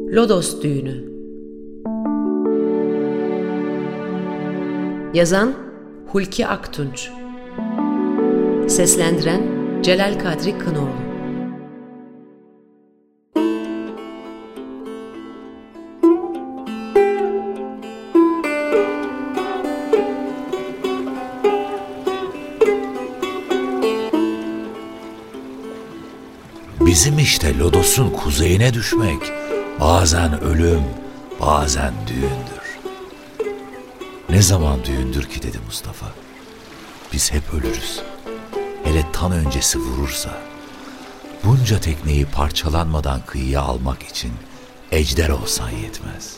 Lodos Düğünü. Yazan Hulki Aktunç. Seslendiren Celal Kadri Kınoğlu. Bizim işte Lodos'un kuzeyine düşmek bazen ölüm, bazen düğündür. Ne zaman düğündür ki dedi Mustafa. Biz hep ölürüz. Hele tan öncesi vurursa. Bunca tekneyi parçalanmadan kıyıya almak için ejder olsan yetmez.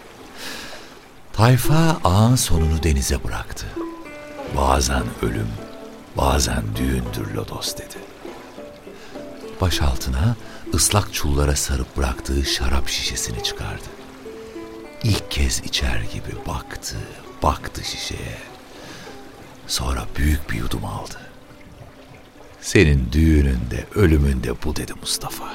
Tayfa ağın sonunu denize bıraktı. Bazen ölüm, bazen düğündür Lodos dedi. Baş altına ıslak çullara sarıp bıraktığı şarap şişesini çıkardı. İlk kez içer gibi baktı şişeye. Sonra büyük bir yudum aldı. Senin düğününde, ölümünde bu dedi Mustafa.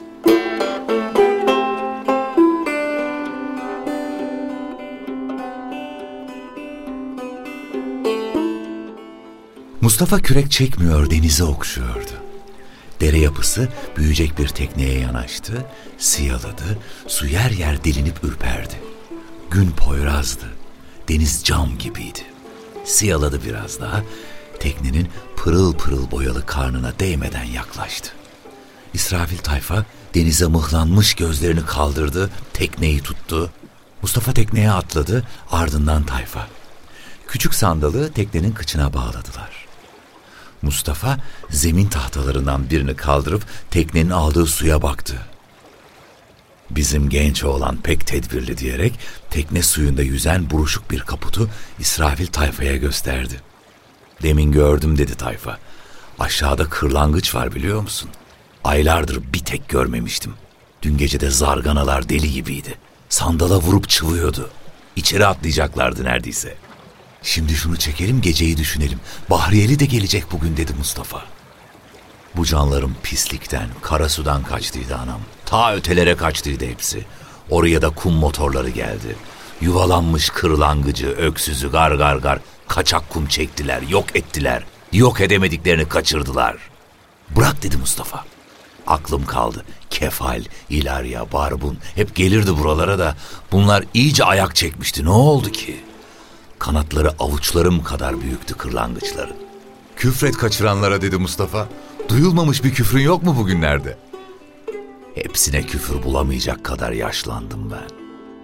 Mustafa kürek çekmiyor, denize okşuyordu. Dere yapısı büyüyecek bir tekneye yanaştı, siyaladı, su yer yer delinip ürperdi. Gün poyrazdı, deniz cam gibiydi. Siyaladı biraz daha, teknenin pırıl pırıl boyalı karnına değmeden yaklaştı. İsrafil tayfa denize mıhlanmış gözlerini kaldırdı, tekneyi tuttu. Mustafa tekneye atladı, ardından tayfa. Küçük sandalı teknenin kıçına bağladılar. Mustafa zemin tahtalarından birini kaldırıp teknenin aldığı suya baktı. Bizim genç oğlan pek tedbirli diyerek tekne suyunda yüzen buruşuk bir kaputu İsrafil tayfaya gösterdi. Demin gördüm dedi tayfa. Aşağıda kırlangıç var biliyor musun? Aylardır bir tek görmemiştim. Dün gece de zarganalar deli gibiydi. Sandala vurup çıvıyordu. İçeri atlayacaklardı neredeyse. Şimdi şunu çekelim, geceyi düşünelim. Bahriyeli de gelecek bugün dedi Mustafa. Bu canların pislikten, kara sudan kaçtıydı anam. Ta ötelere kaçtıydı hepsi. Oraya da kum motorları geldi. Yuvalanmış kırlangıcı, öksüzü gar gar gar kaçak kum çektiler, yok ettiler. Yok edemediklerini kaçırdılar. Bırak dedi Mustafa. Aklım kaldı. Kefal, İlarya, Barbun hep gelirdi buralara da bunlar iyice ayak çekmişti. Ne oldu ki? Kanatları avuçlarım kadar büyüktü kırlangıçların. Küfret kaçıranlara dedi Mustafa. Duyulmamış bir küfrün yok mu bugünlerde? Hepsine küfür bulamayacak kadar yaşlandım ben.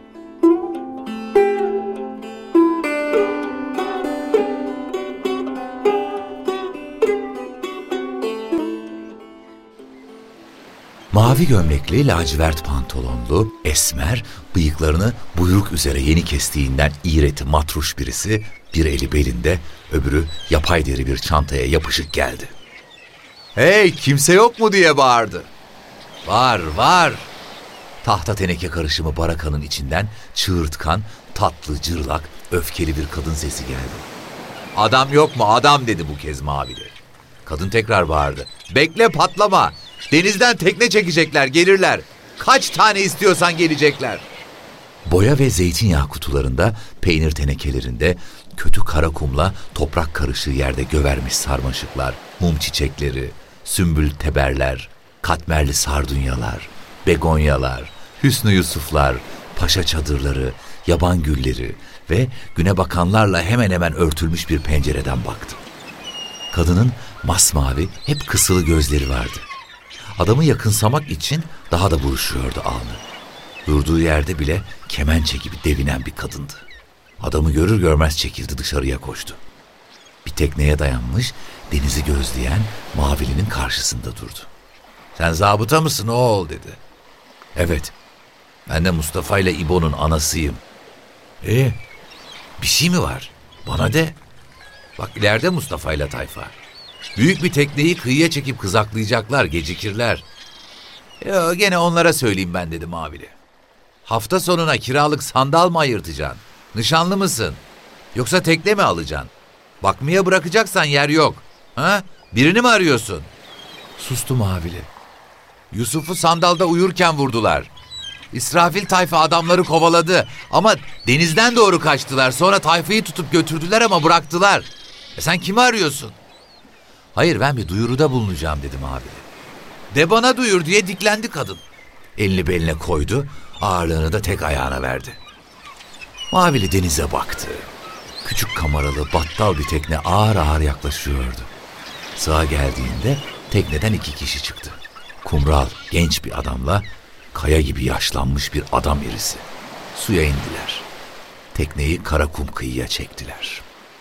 Mavi gömlekli, lacivert pantolonlu, esmer, bıyıklarını buyruk üzere yeni kestiğinden iğreti matruş birisi, bir eli belinde, öbürü yapay deri bir çantaya yapışık geldi. "Hey, kimse yok mu?" diye bağırdı. Var. Tahta teneke karışımı barakanın içinden çığırtkan, tatlı, cırlak, öfkeli bir kadın sesi geldi. "Adam yok mu? Adam" dedi bu kez mavili. Kadın tekrar bağırdı. "Bekle, patlama. Denizden tekne çekecekler, gelirler. Kaç tane istiyorsan gelecekler." Boya ve zeytinyağı kutularında, peynir tenekelerinde, kötü kara kumla toprak karışığı yerde gövermiş sarmaşıklar, mum çiçekleri, sümbül teberler, katmerli sardunyalar, begonyalar, Hüsnü Yusuflar, paşa çadırları, yaban gülleri ve güne bakanlarla hemen hemen örtülmüş bir pencereden baktım. Kadının masmavi, hep kısılı gözleri vardı. Adamı yakınsamak için daha da buruşuyordu alnı. Durduğu yerde bile kemençe gibi devinen bir kadındı. Adamı görür görmez çekildi, dışarıya koştu. Bir tekneye dayanmış, denizi gözleyen mavilinin karşısında durdu. "Sen zabıta mısın oğul?" dedi. "Evet, ben de Mustafa ile İbo'nun anasıyım." Bir şey mi var? Bana de. Bak ileride Mustafa ile tayfa. Büyük bir tekneyi kıyıya çekip kızaklayacaklar, gecikirler. Gene onlara söyleyeyim ben dedi mavili. "Hafta sonuna kiralık sandal mı ayırtacaksın? Nişanlı mısın? Yoksa tekne mi alacaksın? Bakmaya bırakacaksan yer yok. Ha? Birini mi arıyorsun?" Sustu mavili. "Yusuf'u sandalda uyurken vurdular. İsrafil tayfa adamları kovaladı. Ama denizden doğru kaçtılar. Sonra tayfayı tutup götürdüler ama bıraktılar. Sen kimi arıyorsun? Hayır, ben bir duyuruda bulunacağım dedim abi. De bana duyur diye diklendi kadın. Elini beline koydu, ağırlığını da tek ayağına verdi. Mavili denize baktı. Küçük kameralı battal bir tekne ağır ağır yaklaşıyordu. Sağa geldiğinde tekneden 2 kişi çıktı. Kumral, genç bir adamla kaya gibi yaşlanmış bir adam irisi. Suya indiler. Tekneyi kara kum kıyıya çektiler.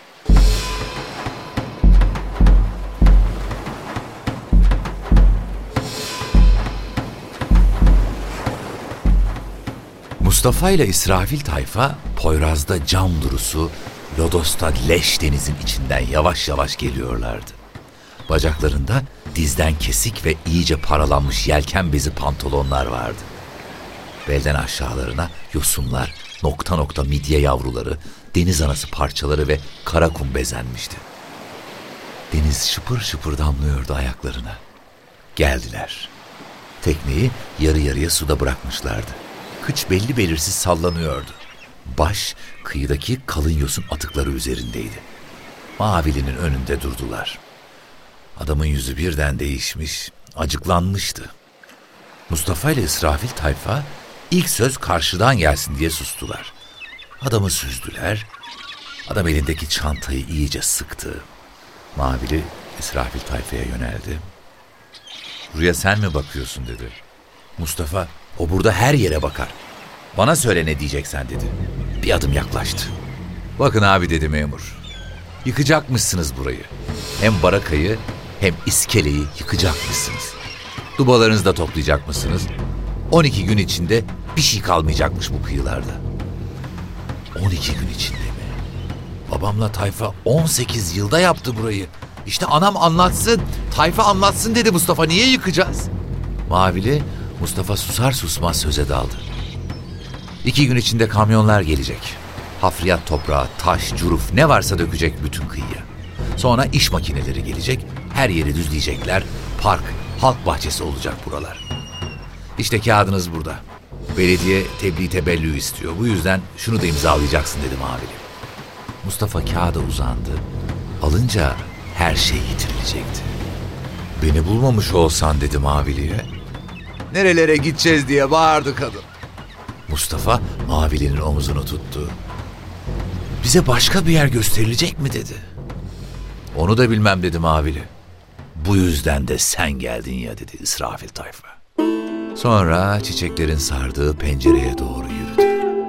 Mustafa ile İsrafil tayfa Poyraz'da cam durusu, Lodos'ta leş denizin içinden yavaş yavaş geliyorlardı. Bacaklarında dizden kesik ve iyice paralanmış yelken bezi pantolonlar vardı. Belden aşağılarına yosunlar, nokta nokta midye yavruları, deniz anası parçaları ve kara kum bezenmişti. Deniz şıpır şıpır damlıyordu ayaklarına. Geldiler. Tekneyi yarı yarıya suda bırakmışlardı. Kıç belli belirsiz sallanıyordu. Baş kıyıdaki kalın yosun atıkları üzerindeydi. Mavili'nin önünde durdular. Adamın yüzü birden değişmiş, acıklanmıştı. Mustafa ile İsrafil tayfa ilk söz karşıdan gelsin diye sustular. Adamı süzdüler. Adam elindeki çantayı iyice sıktı. Mavili İsrafil tayfaya yöneldi. "Buraya sen mi bakıyorsun?" dedi. Mustafa, "O burada her yere bakar. Bana söyle ne diyeceksen," dedi. Bir adım yaklaştı. "Bakın abi," dedi memur. "Yıkacakmışsınız burayı. Hem barakayı hem iskeleyi yıkacakmışsınız. Dubalarınızı da toplayacakmışsınız. 12 gün içinde bir şey kalmayacakmış bu kıyılarda." 12 gün içinde mi? Babamla tayfa 18 yılda yaptı burayı. İşte anam anlatsın, tayfa anlatsın dedi Mustafa. Niye yıkacağız? Mavili, Mustafa susar susmaz söze daldı. 2 gün içinde kamyonlar gelecek. Hafriyat toprağı, taş, curuf ne varsa dökecek bütün kıyıya. Sonra iş makineleri gelecek, her yeri düzleyecekler. Park, halk bahçesi olacak buralar. İşte kağıdınız burada. Belediye tebliğ tebellü istiyor. Bu yüzden şunu da imzalayacaksın dedi Mavili. Mustafa kağıda uzandı. Alınca her şey yitirilecekti. "Beni bulmamış olsan," dedi Mavili'ye. "Nerelere gideceğiz?" diye bağırdı kadın. Mustafa Mavili'nin omuzunu tuttu. "Bize başka bir yer gösterilecek mi?" dedi. "Onu da bilmem," dedi Mavili. "Bu yüzden de sen geldin ya," dedi İsrafil tayfa. Sonra çiçeklerin sardığı pencereye doğru yürüdü.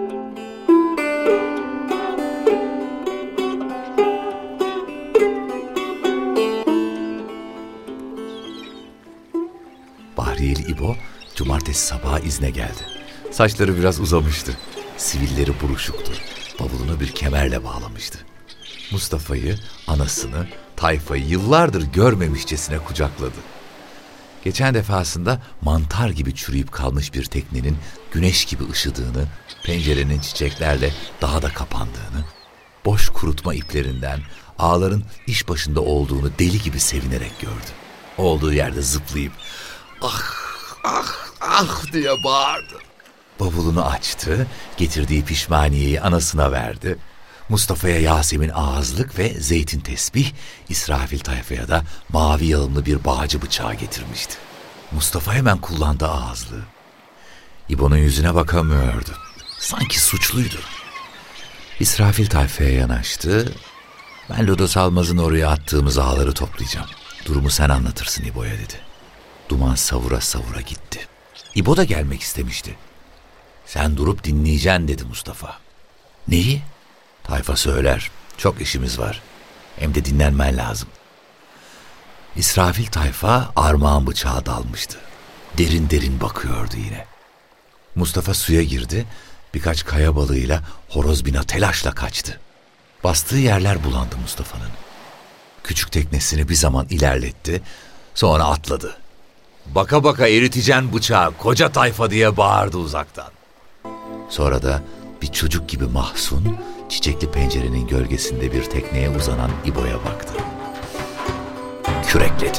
Bahriyeli İbo cumartesi sabahı izne geldi. Saçları biraz uzamıştı. Sivilleri buruşuktu. Bavulunu bir kemerle bağlamıştı. Mustafa'yı, anasını, tayfayı yıllardır görmemişçesine kucakladı. Geçen defasında mantar gibi çürüyüp kalmış bir teknenin güneş gibi ışıdığını, pencerenin çiçeklerle daha da kapandığını, boş kurutma iplerinden ağların iş başında olduğunu deli gibi sevinerek gördü. Olduğu yerde zıplayıp "Ah, ah, ah!" diye bağırdı. Bavulunu açtı, getirdiği pişmaniyeyi anasına verdi. Mustafa'ya Yasemin ağızlık ve zeytin tesbih, İsrafil tayfaya da mavi yalımlı bir bağcı bıçağı getirmişti. Mustafa hemen kullandı ağızlığı. İbo'nun yüzüne bakamıyordu. Sanki suçluydu. İsrafil tayfaya yanaştı. "Ben Lodos Almaz'ın oraya attığımız ağları toplayacağım. Durumu sen anlatırsın İbo'ya," dedi. Duman savura savura gitti. İbo da gelmek istemişti. "Sen durup dinleyeceksin," dedi Mustafa. "Neyi?" "Tayfa söyler. Çok işimiz var. Hem de dinlenmen lazım." İsrafil tayfa armağan bıçağı dalmıştı. Derin derin bakıyordu yine. Mustafa suya girdi. Birkaç kaya balığıyla horoz bina telaşla kaçtı. Bastığı yerler bulandı Mustafa'nın. Küçük teknesini bir zaman ilerletti. Sonra atladı. "Baka baka eriteceksin bıçağı koca tayfa," diye bağırdı uzaktan. Sonra da bir çocuk gibi mahzun, çiçekli pencerenin gölgesinde bir tekneye uzanan İbo'ya baktı. Kürekledi.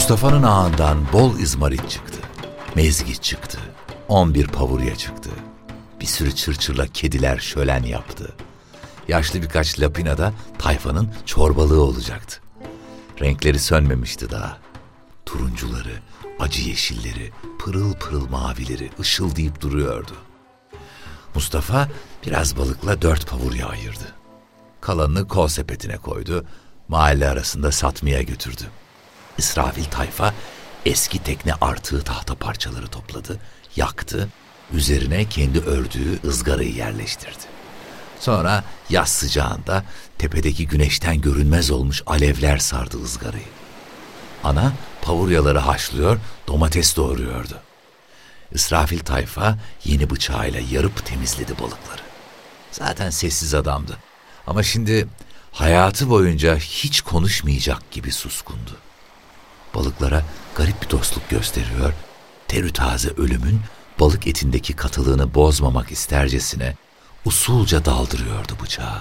Mustafa'nın ağından bol izmarit çıktı. Mezgit çıktı. 11 pavurya çıktı. Bir sürü çırçırla kediler şölen yaptı. Yaşlı birkaç lapina da tayfanın çorbalığı olacaktı. Renkleri sönmemişti daha. Turuncuları, acı yeşilleri, pırıl pırıl mavileri ışıldayıp duruyordu. Mustafa biraz balıkla 4 pavurya ayırdı. Kalanını kol sepetine koydu, mahalle arasında satmaya götürdü. İsrafil tayfa eski tekne artığı tahta parçaları topladı, yaktı, üzerine kendi ördüğü ızgarayı yerleştirdi. Sonra yaz sıcağında tepedeki güneşten görünmez olmuş alevler sardı ızgarayı. Ana pavuryaları haşlıyor, domates doğruyordu. İsrafil tayfa yeni bıçağıyla yarıp temizledi balıkları. Zaten sessiz adamdı. Ama şimdi hayatı boyunca hiç konuşmayacak gibi suskundu. Balıklara garip bir dostluk gösteriyor, terü taze ölümün balık etindeki katılığını bozmamak istercesine usulca daldırıyordu bıçağı.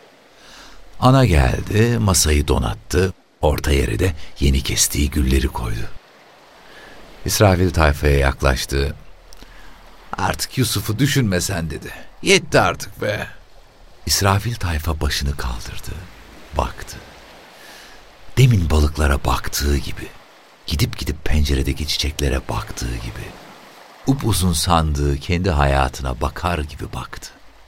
Ana geldi, masayı donattı, orta yere de yeni kestiği gülleri koydu. İsrafil tayfaya yaklaştı. "Artık Yusuf'u düşünme sen," dedi. "Yetti artık be." İsrafil tayfa başını kaldırdı, baktı. Demin balıklara baktığı gibi, gidip penceredeki çiçeklere baktığı gibi, upuzun sandığı kendi hayatına bakar gibi baktı.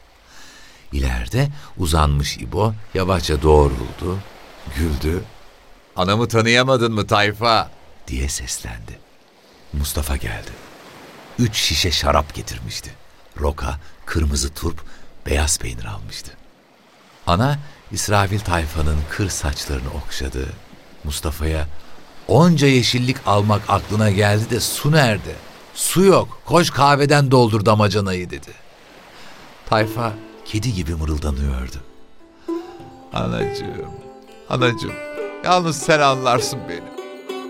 İleride uzanmış İbo yavaşça doğruldu, güldü. "Anamı tanıyamadın mı tayfa?" diye seslendi. Mustafa geldi. 3 şişe şarap getirmişti. Roka, kırmızı turp, beyaz peynir almıştı. Ana İsrafil tayfanın kır saçlarını okşadı. Mustafa'ya "Onca yeşillik almak aklına geldi de su nerede? Su yok, koş kahveden doldur damacanayı," dedi. Tayfa kedi gibi mırıldanıyordu. Anacığım, yalnız sen anlarsın beni."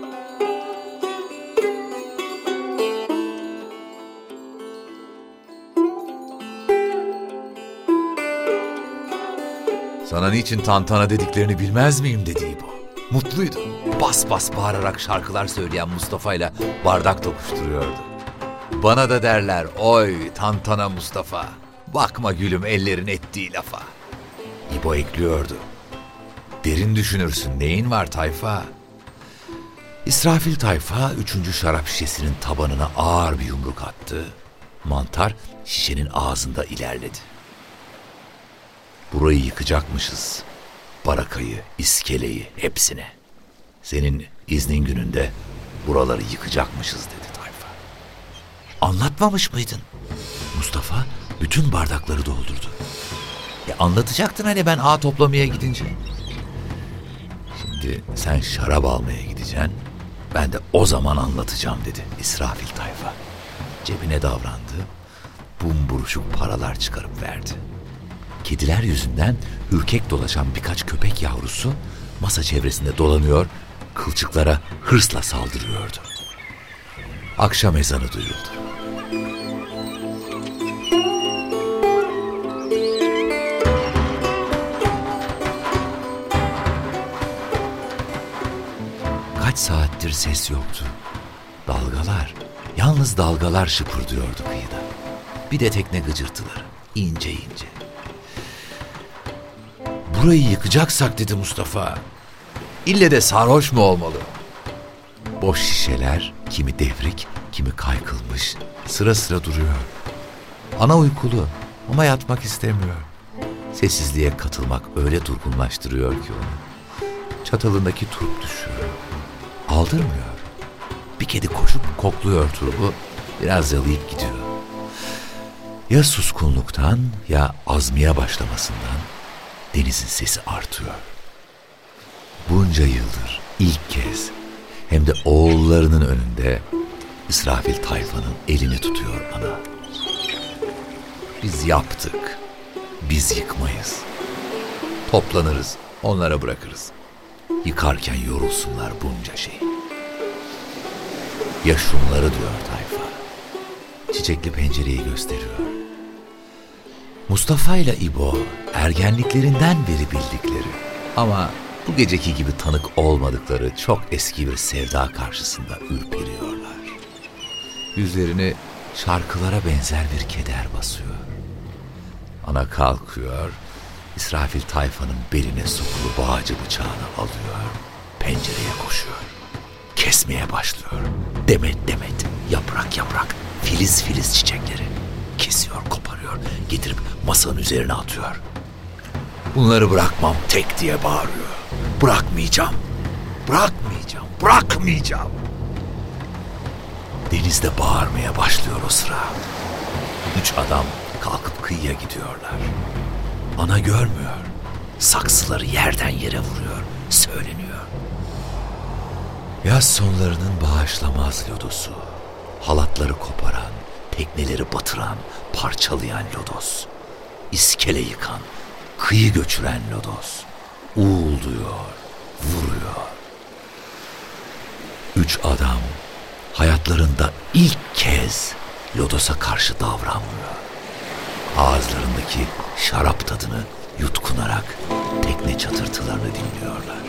"Sana niçin tantana dediklerini bilmez miyim?" dedi İbo. Mutluydu. Bas bas bağırarak şarkılar söyleyen Mustafa'yla bardak tokuşturuyordu. "Bana da derler, oy tantana Mustafa, bakma gülüm ellerin ettiği lafa." İbo ekliyordu. "Derin düşünürsün, neyin var tayfa?" İsrafil tayfa 3. şarap şişesinin tabanına ağır bir yumruk attı. Mantar şişenin ağzında ilerledi. "Burayı yıkacakmışız. Barakayı, iskeleyi, hepsini. Senin iznin gününde buraları yıkacakmışız," dedi tayfa. "Anlatmamış mıydın?" Mustafa bütün bardakları doldurdu. "Anlatacaktın hani ben ağ toplamaya gidince." "Şimdi sen şarap almaya gideceksin, ben de o zaman anlatacağım," dedi İsrafil tayfa. Cebine davrandı, bumburuşuk paralar çıkarıp verdi. Kediler yüzünden ürkek dolaşan birkaç köpek yavrusu masa çevresinde dolanıyor, kılçıklara hırsla saldırıyordu. Akşam ezanı duyuldu. Kaç saattir ses yoktu. Dalgalar, yalnız dalgalar şıpırdıyordu kıyıda. Bir de tekne gıcırtıları, ince ince. "Burayı yıkacaksak," dedi Mustafa, "ille de sarhoş mu olmalı?" Boş şişeler, kimi devrik, kimi kaykılmış, sıra sıra duruyor. Ana uykulu ama yatmak istemiyor. Sessizliğe katılmak öyle durgunlaştırıyor ki onu. Çatalındaki turp düşüyor. Aldırmıyor. Bir kedi koşup kokluyor turbu, biraz yalayıp gidiyor. Ya suskunluktan ya azmaya başlamasından denizin sesi artıyor. Bunca yıldır ilk kez hem de oğullarının önünde İsrafil tayfanın elini tutuyor ana. "Biz yaptık, biz yıkmayız. Toplanırız, onlara bırakırız. Yıkarken yorulsunlar bunca şey." "Ya şunları," diyor tayfa. Çiçekli pencereyi gösteriyor. Mustafa ile İbo ergenliklerinden beri bildikleri ama bu geceki gibi tanık olmadıkları çok eski bir sevda karşısında ürperiyorlar. Yüzlerini şarkılara benzer bir keder basıyor. Ana kalkıyor, İsrafil tayfanın beline sokulu bağcı bıçağını alıyor, pencereye koşuyor. Kesmeye başlıyor. Demet demet, yaprak yaprak, filiz filiz çiçekleri. Kesiyor, koparıyor, getirip masanın üzerine atıyor. Bunları bırakmam tek diye bağırıyor. Bırakmayacağım, bırakmayacağım, bırakmayacağım. Deniz de bağırmaya başlıyor o sıra. 3 adam kalkıp kıyıya gidiyorlar. Ana görmüyor. Saksıları yerden yere vuruyor, söyleniyor. Yaz sonlarının bağışlamaz lodosu. Halatları koparan, tekneleri batıran, parçalayan lodos. İskele yıkan, kıyı göçüren lodos. Uğulduyor, vuruyor. 3 adam hayatlarında ilk kez lodosa karşı davranmıyor. Ağızlarındaki şarap tadını yutkunarak tekne çatırtılarını dinliyorlar.